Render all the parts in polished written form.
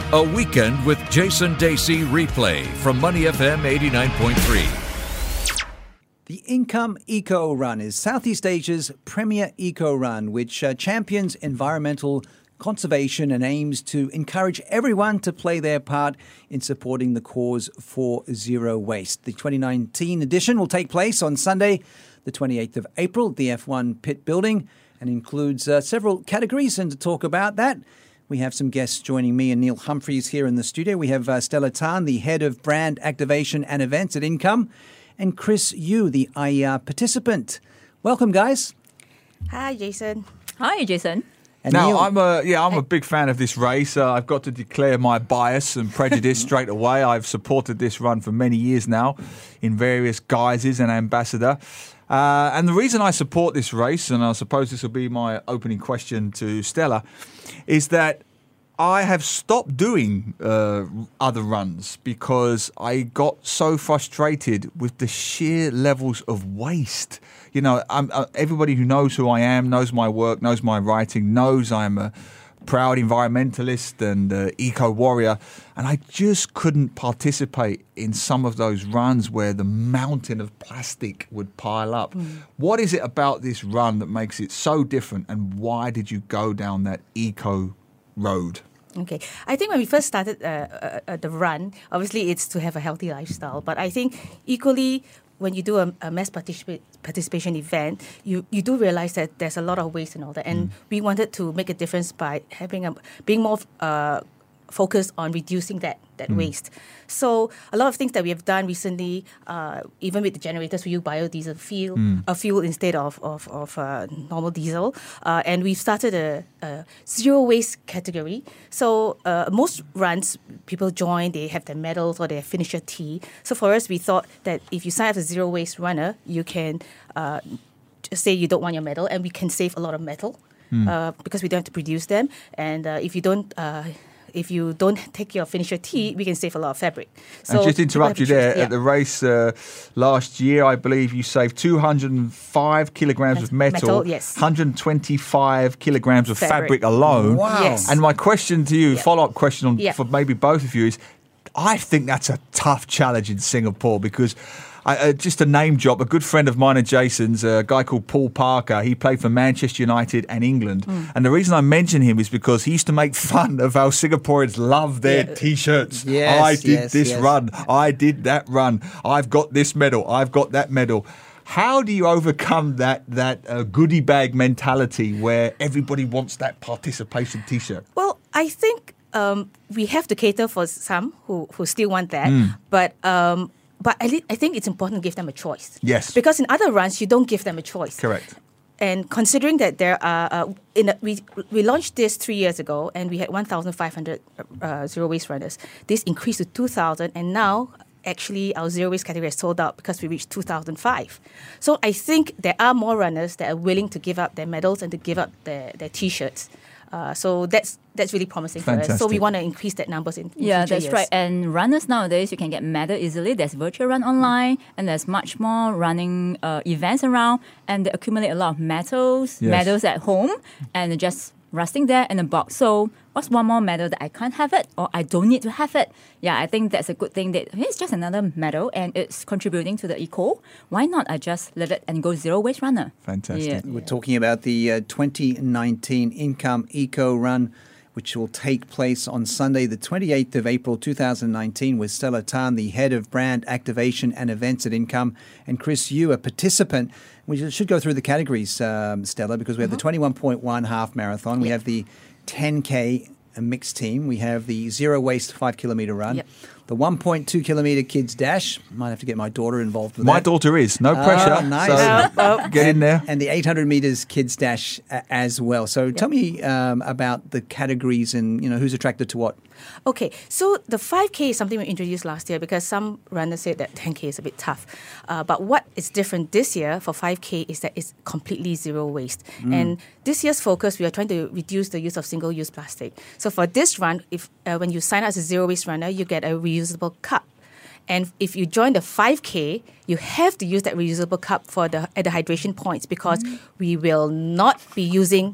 A Weekend with Jason Dacey replay from Money FM 89.3. The Income Eco Run is Southeast Asia's premier eco run, which champions environmental conservation and aims to encourage everyone to play their part in supporting the cause for zero waste. The 2019 edition will take place on Sunday, the 28th of April at the F1 Pit Building, and includes several categories. And to talk about that, we have some guests joining me and Neil Humphreys here in the studio. We have Stella Tan, the Head of Brand Activation and Events at Income, and Chris Yu, the IER participant. Welcome, guys. Hi, Jason. Hi, Jason. And now, Neil, I'm a big fan of this race. I've got to declare my bias and prejudice straight away. I've supported this run for many years now in various guises and ambassador. And the reason I support this race, and I suppose this will be my opening question to Stella, is that I have stopped doing other runs because I got so frustrated with the sheer levels of waste. You know, everybody who knows who I am, knows my work, knows my writing, knows I'm a proud environmentalist and eco-warrior, and I just couldn't participate in some of those runs where the mountain of plastic would pile up. What is it about this run that makes it so different, and why did you go down that eco road? Okay. I think when we first started the run, obviously it's to have a healthy lifestyle. But I think equally, when you do a mass participation event, you do realize that there's a lot of waste and all that. And we wanted to make a difference by being more focused on reducing that waste. So a lot of things that we have done recently, even with the generators, we use biodiesel fuel instead of normal diesel. And we've started a zero waste category. So most runs, people join, they have their medals or their finisher tee. So for us, we thought that if you sign up as a zero waste runner, you can just say you don't want your medal, and we can save a lot of metal because we don't have to produce them. And if you don't take your finisher tee, we can save a lot of fabric. So and just interrupt you there. At the race last year, I believe you saved 205 kilograms of metal, yes. 125 kilograms of fabric alone. Wow. Yes. And my question to you, follow-up question for maybe both of you is, I think that's a tough challenge in Singapore because just a name drop, a good friend of mine and Jason's, a guy called Paul Parker, he played for Manchester United and England. And the reason I mention him is because he used to make fun of how Singaporeans love their T-shirts. Yes, I did this run. I did that run. I've got this medal. I've got that medal. How do you overcome that goodie bag mentality where everybody wants that participation T-shirt? Well, I think we have to cater for some who still want that. But I think it's important to give them a choice. Yes. Because in other runs, you don't give them a choice. Correct. And considering that there are, we launched this 3 years ago, and we had 1,500 zero waste runners. This increased to 2,000, and now actually our zero waste category is sold out because we reached 2,005. So I think there are more runners that are willing to give up their medals and to give up their T-shirts. So that's really promising for us. So we want to increase that numbers in Yeah, future that's years. right. And runners nowadays, you can get medal easily. There's virtual run online, and there's much more running events around, and they accumulate a lot of medals at home, and just resting there in a box. So what's one more medal that I can't have it, or I don't need to have it? Yeah, I think that's a good thing. That it's just another medal, and it's contributing to the eco. Why not I just live it and go zero waste runner? Fantastic. Yeah. we're talking about the 2019 Income Eco Run, which will take place on Sunday, the 28th of April 2019, with Stella Tan, the Head of Brand Activation and Events at Income, and Chris Yu, a participant. We should go through the categories, Stella, because we have the 21.1 half marathon. We have the 10K mixed team. We have the zero waste 5 kilometre run. The 1.2 kilometre kids dash. Might have to get my daughter involved with that. My daughter is. No pressure. Nice. So get in there. And the 800 metres kids dash as well. So tell me about the categories and, who's attracted to what. Okay, so the 5K is something we introduced last year because some runners said that 10K is a bit tough. But what is different this year for 5K is that it's completely zero waste. And this year's focus, we are trying to reduce the use of single-use plastic. So for this run, when you sign up as a zero waste runner, you get a reusable cup. And if you join the 5K, you have to use that reusable cup at the hydration points because we will not be using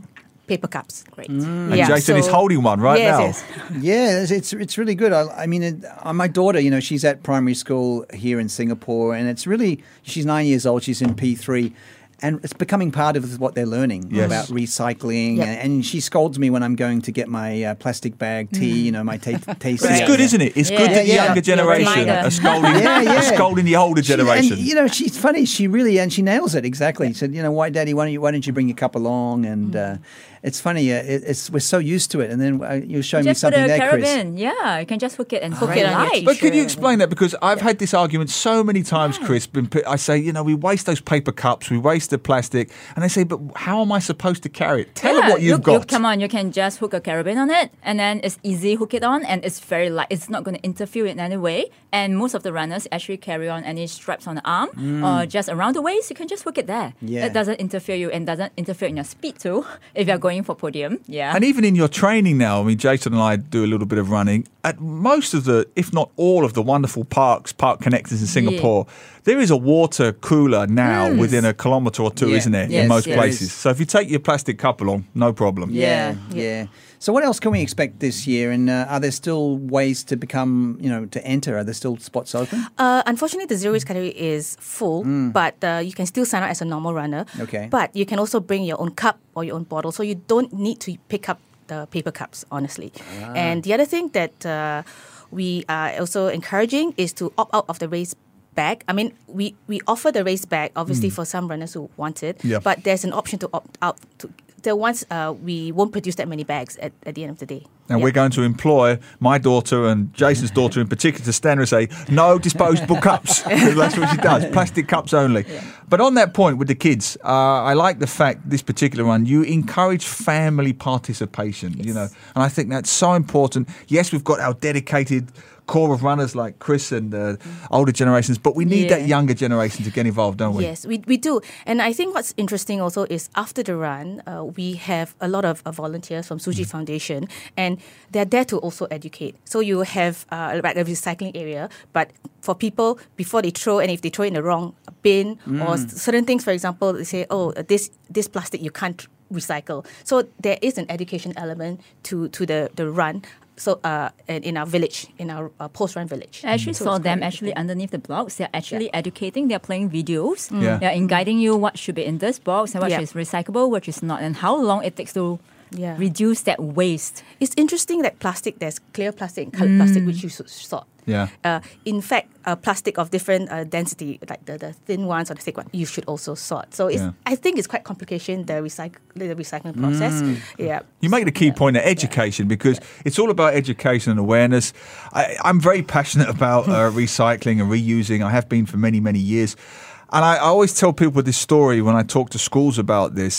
paper cups. Great. And Jason is holding one right now. Yes. Yeah, it's really good. I mean, my daughter, she's at primary school here in Singapore, and she's 9 years old. She's in P3. And it's becoming part of what they're learning about recycling. Yep. And she scolds me when I'm going to get my plastic bag tea, my tasty. It's good, isn't it? It's good that the younger generation are scolding the older generation. She's funny. She nails it exactly. She said, why, Daddy, why don't you bring your cup along? And it's funny. We're so used to it. And then you're showing me something there, Chris. Carabin. Yeah, you can just hook it and hook it on your But could you explain that? Because I've had this argument so many times, Chris. I say, we waste those paper cups, we waste the plastic, and they say, but how am I supposed to carry it? Tell them what you've got. Come on, you can just hook a carabin on it, and then it's easy, hook it on, and it's very light. It's not going to interfere in any way. And most of the runners actually carry on any straps on the arm or just around the waist. You can just hook it there. Yeah. It doesn't interfere you and doesn't interfere in your speed too if you're going for podium. Yeah. And even in your training now, Jason and I do a little bit of running. At most of the, if not all of the wonderful park connectors in Singapore, there is a water cooler now within a kilometre or two, isn't there, in most places. So if you take your plastic cup along, no problem. Yeah. So what else can we expect this year? And are there still ways to become, to enter? Are there still spots open? Unfortunately, the zero waste category is full, but you can still sign up as a normal runner. Okay. But you can also bring your own cup or your own bottle, so you don't need to pick up the paper cups, honestly. And the other thing that we are also encouraging is to opt out of the race bag. I mean, we offer the race bag, obviously, for some runners who want it, but there's an option to opt out. Once we won't produce that many bags at the end of the day. And we're going to employ my daughter and Jason's daughter in particular to stand and say, no disposable cups. That's what she does, plastic cups only. Yeah. But on that point with the kids, I like the fact this particular one, you encourage family participation, and I think that's so important. Yes, we've got our dedicated core of runners like Chris and older generations, but we need that younger generation to get involved, don't we? Yes, we do. And I think what's interesting also is after the run, we have a lot of volunteers from Suji Foundation, and they're there to also educate. So you have like a recycling area, but for people, before they throw, and if they throw in the wrong bin or certain things, for example, they say, this plastic you can't recycle. So there is an education element to the run. So in our village, in our post-run village. I actually saw them underneath the blocks. They're actually educating. They're playing videos. They're guiding you what should be in this box and what is recyclable, what is not, and how long it takes to reduce that waste. It's interesting that there's clear plastic and coloured plastic which you should sort. Yeah. In fact, plastic of different density, like the thin ones or the thick one, you should also sort. So I think it's quite complicated, the recycling process. Yeah. You make the key point of education because it's all about education and awareness. I'm very passionate about recycling and reusing. I have been for many, many years. And I always tell people this story when I talk to schools about this.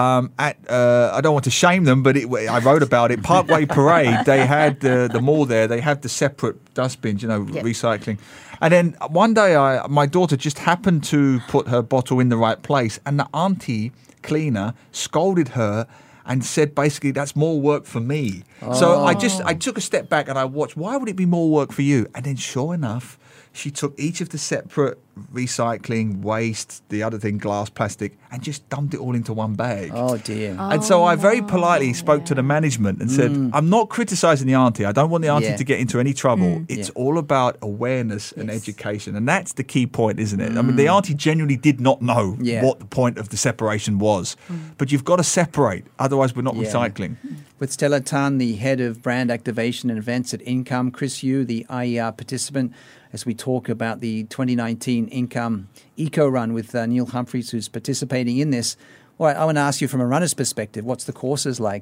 I don't want to shame them, but I wrote about it. Parkway Parade, they had the mall there. They had the separate dustbins, recycling. And then one day, my daughter just happened to put her bottle in the right place, and the auntie cleaner scolded her and said, basically, that's more work for me. So I took a step back and I watched, why would it be more work for you? And then sure enough, she took each of the separate recycling, waste, the other thing, glass, plastic, and just dumped it all into one bag. Oh, dear. And so I very politely spoke to the management and said, I'm not criticising the auntie. I don't want the auntie to get into any trouble. It's all about awareness and education. And that's the key point, isn't it? I mean, the auntie genuinely did not know what the point of the separation was. But you've got to separate. Otherwise, we're not recycling. With Stella Tan, the head of brand activation and events at Income, Chris Yu, the IER participant, as we talk about the 2019 Income Eco Run with Neil Humphreys, who's participating in this. Well, I want to ask you from a runner's perspective, what's the courses like?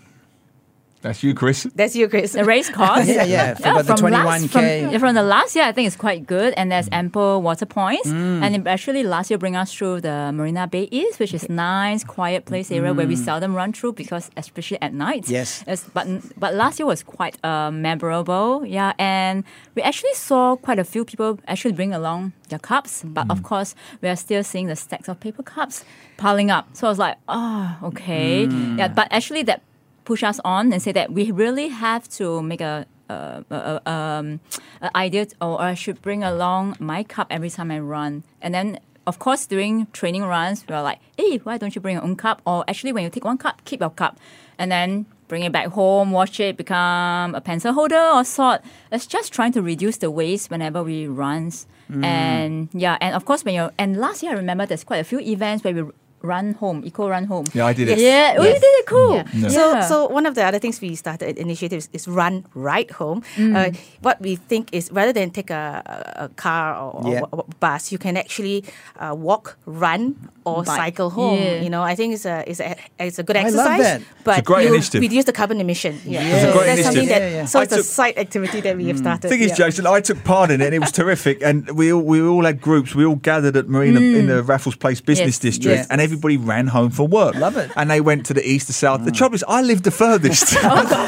That's you, Chris. That's you, Chris. The race course. From the 21K. From the last year, I think it's quite good, and there's ample water points. And it actually last year bring us through the Marina Bay East, which is nice, quiet place area where we seldom run through because especially at night. Yes. But last year was quite memorable. Yeah, and we actually saw quite a few people actually bring along their cups. But of course, we are still seeing the stacks of paper cups piling up. So I was like, okay. Yeah, but actually that push us on and say that we really have to make a idea, or I should bring along my cup every time I run. And then of course, during training runs, we're like, hey, why don't you bring your own cup? Or actually, when you take one cup, keep your cup. And then bring it back home, wash it, become a pencil holder or sort. It's just trying to reduce the waste whenever we run. And of course, and last year I remember there's quite a few events where we run home, eco run home. Yeah, I did it. Yeah, you did it, cool. Yeah. Yeah. So one of the other things we started initiatives is run right home. What we think is rather than take a car or bus, you can actually walk, run, or cycle home. Yeah. You know, I think it's a good I love exercise. that. But It's a great you initiative. reduce the carbon emission. Yeah. It's a So great that's something initiative. that. So I it's a took- side activity that we have started. Thing is, Jason, I took part in it and it was terrific. And we all had groups. We all gathered at Marina in the Raffles Place Business Yes. District, Yes. and everybody ran home from work. Love it. And they went to the east, the south. The trouble is, I lived the furthest.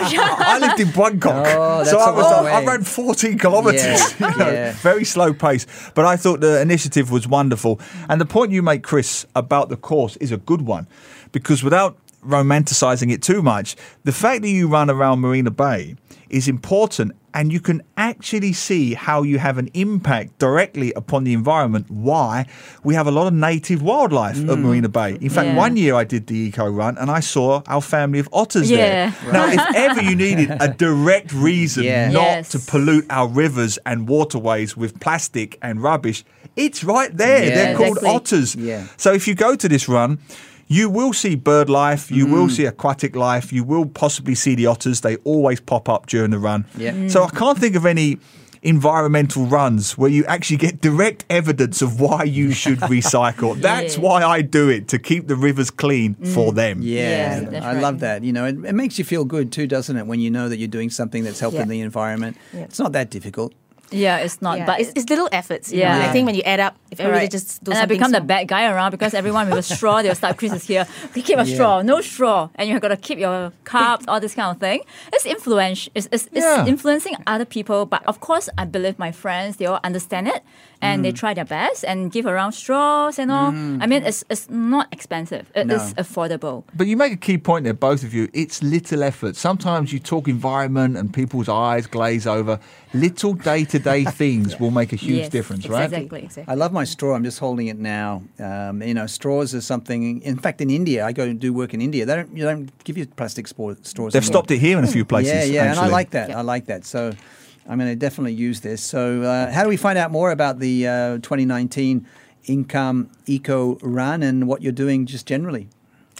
I lived in Bangkok, Oh, that's so a long way. I ran 14 kilometres. Yeah. Yeah. Very slow pace. But I thought the initiative was wonderful. And the point you make, Chris, about the course is a good one, because without romanticising it too much, the fact that you run around Marina Bay is important, and you can actually see how you have an impact directly upon the environment. Why we have a lot of native wildlife at Marina Bay. In fact, Yeah. one year I did the eco run and I saw our family of otters Yeah. there. Now, if ever you needed a direct reason Yeah. not Yes. to pollute our rivers and waterways with plastic and rubbish, it's right there. Yeah. They're called Exactly. otters. Yeah. So if you go to this run, you will see bird life, you will see aquatic life, you will possibly see the otters. They always pop up during the run. Yeah. So I can't think of any environmental runs where you actually get direct evidence of why you should recycle. That's why I do it, to keep the rivers clean for them. Yeah, Yeah, that's I right. love that. You know, it makes you feel good too, doesn't it, when you know that you're doing something that's helping Yeah. the environment. Yeah. It's not that difficult. Yeah, it's not. Yeah, But it's little efforts. You Yeah. know? I think when you add up, if everybody Correct. just do and I something become the small. bad guy around, because everyone with a straw, they'll start, Chris is here. Okay, keep a straw, no straw. And you've got to keep your cups, all this kind of thing. It's it's Yeah. influencing other people. But of course, I believe my friends, they all understand it. And they try their best and give around straws and all. I mean, it's not expensive. It is affordable. But you make a key point there, both of you. It's little effort. Sometimes you talk environment and people's eyes glaze over. Little day-to-day things will make a huge Yes, difference, right? Exactly. I love my straw. I'm just holding it now. You know, straws is something. In fact, in India, I go and do work in India. They don't give you plastic straws. They've anymore. stopped it here in a few places. Yeah, and I actually. like that. I like that. So I'm going to definitely use this. So how do we find out more about the 2019 Income Eco Run and what you're doing just generally?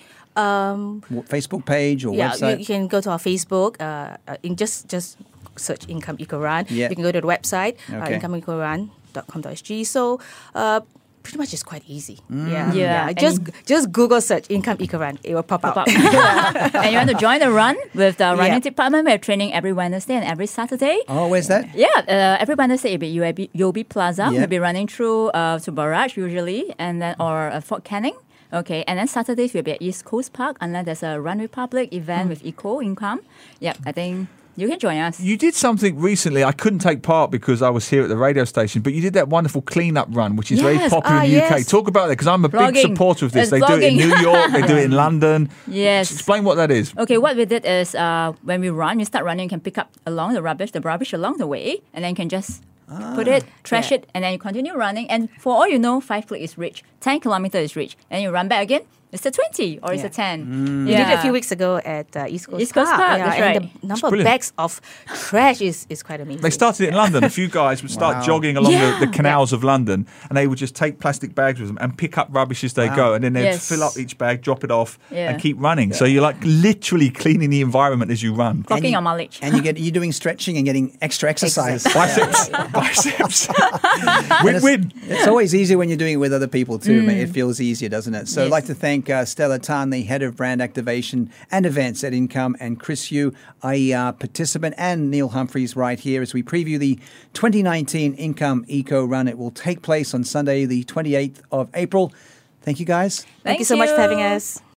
Facebook page or website? You can go to our Facebook. In just search Income Eco Run. Yeah. You can go to the website, Okay. incomeecorun.com.sg. So pretty much it's quite easy. Yeah. Just Google search Income Eco Run. It will pop Pop up. up. And you want to join the run with the running Yeah. department? We're training every Wednesday and every Saturday. Oh, where's that? Yeah, every Wednesday it'll be UOB Plaza. Yeah. We'll be running through to Barrage usually, and then or Fort Canning. Okay, and then Saturdays we'll be at East Coast Park, unless there's a Run Republic event with Eco Income. Yeah, I think you can join us. You did something recently. I couldn't take part because I was here at the radio station, but you did that wonderful cleanup run, which is very Yes. popular in the UK. Yes. Talk about that, because I'm a big Vlogging. supporter of this. It's They do it in vlogging. New York, they do it in London. Yes. Explain what that is. Okay, what we did is when we run, you start running, you can pick up the rubbish along the way, and then you can just put it, trash it, and then you continue running. And for all you know, 5 click is reached, 10 kilometers is reached, and you run back again. It's a 20 or it's a 10. We did it a few weeks ago at East Coast East Coast Park, that's and right. the number of brilliant. bags of trash is quite amazing. They started it in London. A few guys would start Wow. jogging along Yeah. the canals of London, and they would just take plastic bags with them and pick up rubbish as they go, and then they'd Yes. fill up each bag, drop it off, Yeah. and keep running. So you're like litterally cleaning the environment as you run. Clocking your mileage. And you're doing stretching and getting extra exercise. Biceps, biceps. Win-win. It's always easier when you're doing it with other people too. It feels easier, doesn't it? So I'd like to thank Stella Tan, the Head of Brand Activation and Events at Income, and Chris Yu, IER participant, and Neil Humphreys right here as we preview the 2019 Income Eco Run. It will take place on Sunday, the 28th of April. Thank you, guys. Thank you so much for having us.